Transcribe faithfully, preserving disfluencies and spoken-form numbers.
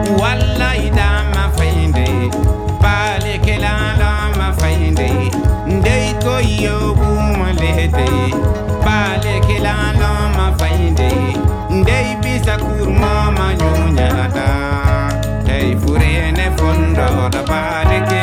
wallahi da ma fainde bale kelala ma fainde ndey ko yobu ma lede bale kelala ma fainde ndey bisa kurma ma nyunya da tay furene fondo da bale